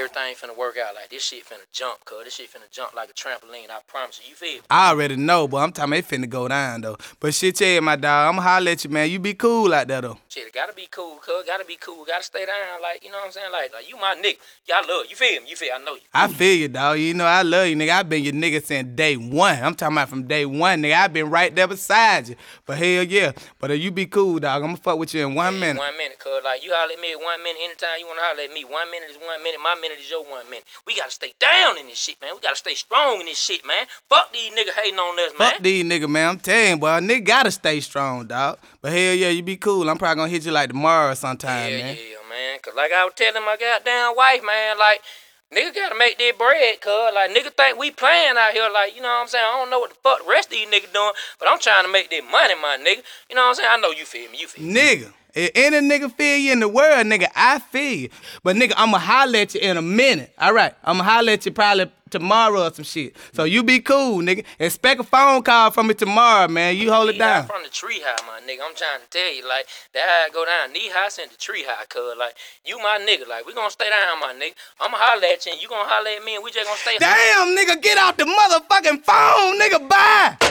everything finna work out. Like, this shit finna jump, cuz. This shit finna jump like a trampoline, I promise you. You feel me? I already know, but I'm talking it finna go down, though. But shit, yeah, my dog, I'ma holler at you, man. You be cool out there, though. Shit, it gotta be cool, cuz. Gotta be cool. Gotta stay down, like, you know what I'm saying? Like you my nigga. Y'all love you. Feel me? You feel? I know you. I feel you, dog. You know I love you, nigga. I been your nigga since day one. I'm talking about from day one, nigga. I been right there beside you. But hell yeah. But you be cool, dog. I'ma fuck with you in 1 minute. 1 minute, cuz. Like, you holler at me at 1 minute anytime you wanna holler at me. 1 minute is 1 minute. My minute is your 1 minute. We gotta stay down in this shit, man. We gotta stay strong in this shit, man. Fuck these niggas hating on us, man. Fuck these niggas, man. I'm telling you, boy. A nigga gotta stay strong, dog. But hell yeah, you be cool. I'm probably gonna hit you like tomorrow or sometime, man. Yeah, man. Cause like I was telling my goddamn wife, man, like, nigga gotta make that bread, cuz. Like, nigga think we playing out here, like, you know what I'm saying? I don't know what the fuck the rest of these niggas doing, but I'm trying to make that money, my nigga. You know what I'm saying? I know you feel me. You feel me. Nigga. If any nigga feel you in the world, nigga, I feel you. But nigga, I'ma holler at you in a minute. All right, I'ma holler at you probably tomorrow or some shit. So you be cool, nigga. Expect a phone call from me tomorrow, man. You hold it down. From the tree high, my nigga. I'm trying to tell you, like, that how it go down. Knee high sent the tree high, cuz. Like, you my nigga. Like, we gonna stay down, my nigga. I'ma holler at you and you gonna holler at me and we just gonna stay. Damn, nigga, get off the motherfucking phone, nigga, bye.